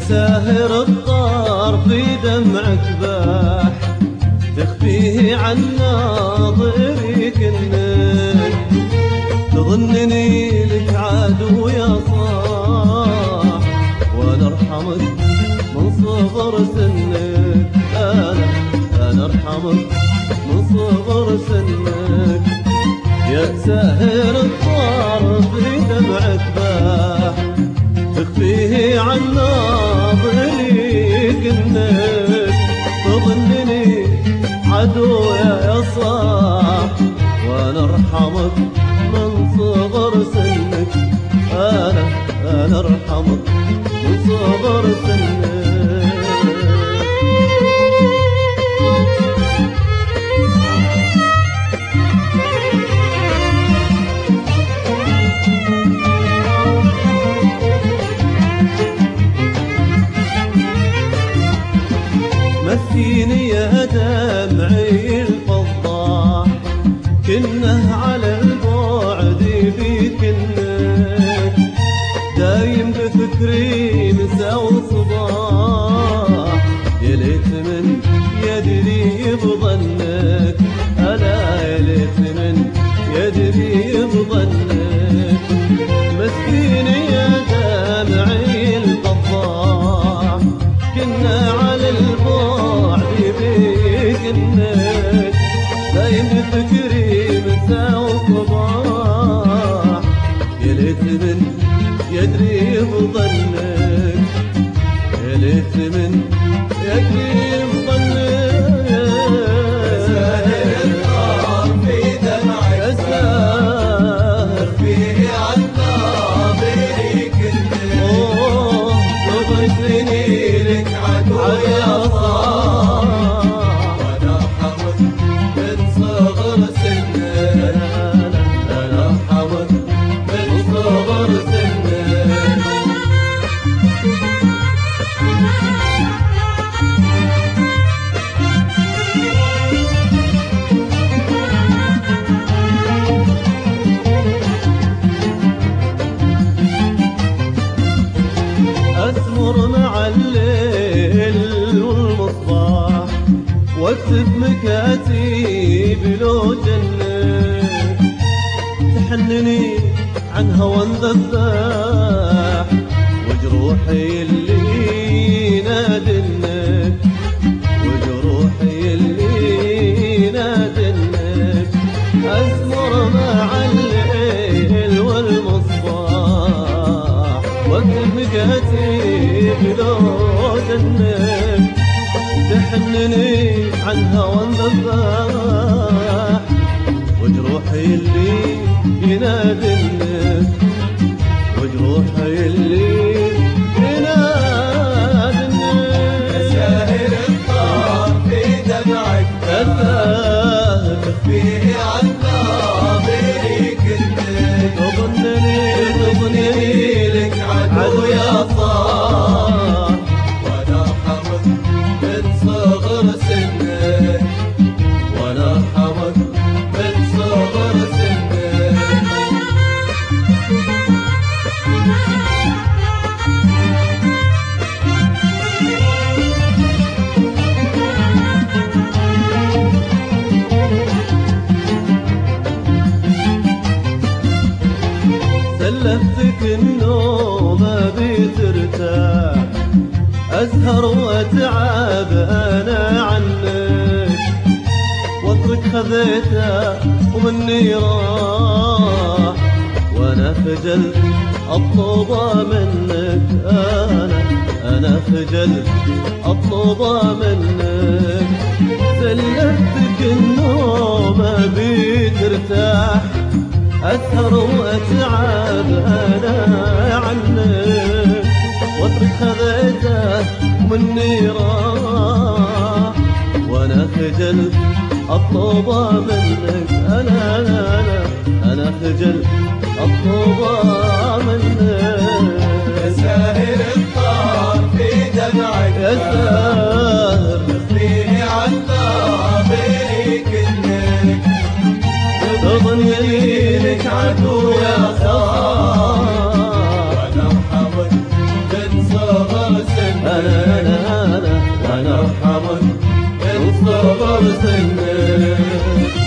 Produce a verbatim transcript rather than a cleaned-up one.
ساهر الطار في دمعك باح، تخفيه عن ناظري كنك، تظنني لك عدو يا صاح، وانا ارحمك من صغر سنك. انا انا ارحمك من صغر سنك. يا ساهر الطار في دمعك باح، تخفيه عن ناظري كنك، تظنني عدو يا صاح، وانا ارحمك من صغر سنك. انا انا ارحمك من صغر سنك. مسكيني يا دمعي الفضاح، كنه على البعد بيكنك، دايم بفكري مساء وصباح، يا ليت من يدري بظنك. انا يا ليت من يدري بظنك. مسكيني يا دمعي الفضاح، كنا على البعد بيكنك، دايم بفكري مساء وصباح، يا ليت من يدري بظنك، يا ليت من يدري بظنك. ساهر الطار في دمعك ساهر فيه عن ناظري كنك، تظنني لك عدو يا صاح، وانا ارحمك من صغر سنك. انا ارحمك من صغر سنك. أسمر مع الليل والمصباح، واكتب مكاتيب لو جنك، تحنني عن هوى ذباح، وجروحي اللي نادنك، وجروحي اللي نادنك. أسمر مع الليل والمصباح، واكتب مكاتيب لو جنك، تحنني عن هوى ذباح، وجروحي اللي ينادنك، وجروحي اللي ينادنك. ساهر الطار في دمعك فيه عن ناظري كنك، تظنني تظنني لك عدو يا صاح، وانا ارحمك من صغر سنك. وانا ارحمك من صغر سنك. سلفتك النوم بترتاح، أسهر وأتعب أنا عنك، واترك خذيته ومني راح، وأنا خجلت أطلبه منك. أنا أنا خجلت أطلبه منك. سلفتك النوم بترتاح، أسهر وأتعب أنا عنك، واترك خذيته ومني راح، وأنا خجلت أطلبه منك. أنا أنا أنا أنا خجلت أطلبه منك. يا ساهر الطار في دمعك يا ساهر فيه عن ناظري كنك، تظنني لك عدو يا صاح، وانا ارحمك من صغر سنك. لا لا لا لا نرحم من صغر سنك